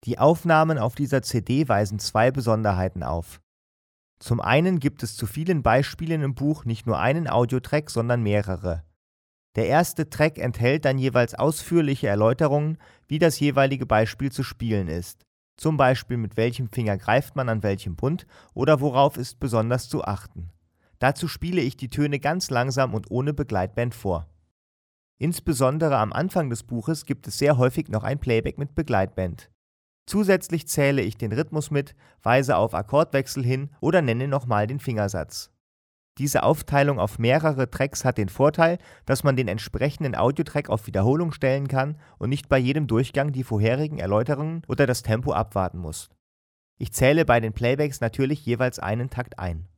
Die Aufnahmen auf dieser CD weisen zwei Besonderheiten auf. Zum einen gibt es zu vielen Beispielen im Buch nicht nur einen Audiotrack, sondern mehrere. Der erste Track enthält dann jeweils ausführliche Erläuterungen, wie das jeweilige Beispiel zu spielen ist. Zum Beispiel mit welchem Finger greift man an welchem Bund oder worauf ist besonders zu achten. Dazu spiele ich die Töne ganz langsam und ohne Begleitband vor. Insbesondere am Anfang des Buches gibt es sehr häufig noch ein Playback mit Begleitband. Zusätzlich zähle ich den Rhythmus mit, weise auf Akkordwechsel hin oder nenne nochmal den Fingersatz. Diese Aufteilung auf mehrere Tracks hat den Vorteil, dass man den entsprechenden Audiotrack auf Wiederholung stellen kann und nicht bei jedem Durchgang die vorherigen Erläuterungen oder das Tempo abwarten muss. Ich zähle bei den Playbacks natürlich jeweils einen Takt ein.